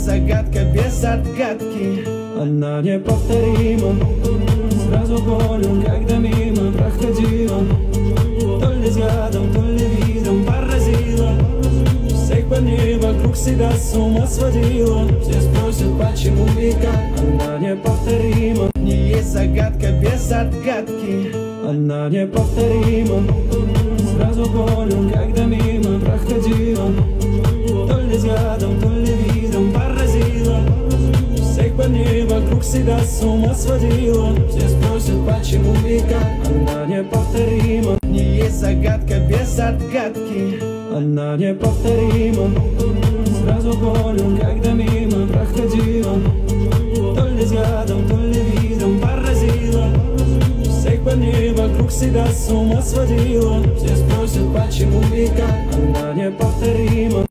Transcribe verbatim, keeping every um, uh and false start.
загадка без отгадки. Она неповторима, сразу понял, когда мимо проходила. То ли взглядом, то ли видом поразила. Всех парней вокруг себя с ума сводила. Все спросят, почему и как. Она неповторима, не есть загадка без отгадки. Она неповторима, сразу понял, когда мимо проходила. То ли взглядом, то ли видом поразила. Всех парней вокруг себя с ума сводила. Все спросят, почему и как. Она неповторима, не есть загадка без отгадки. Она неповторима, сразу понял, когда мимо проходила. То ли взглядом, то ли видом поразила. Всех парней вокруг себя с ума сводила. Все спросят, почему и как. Она неповторима.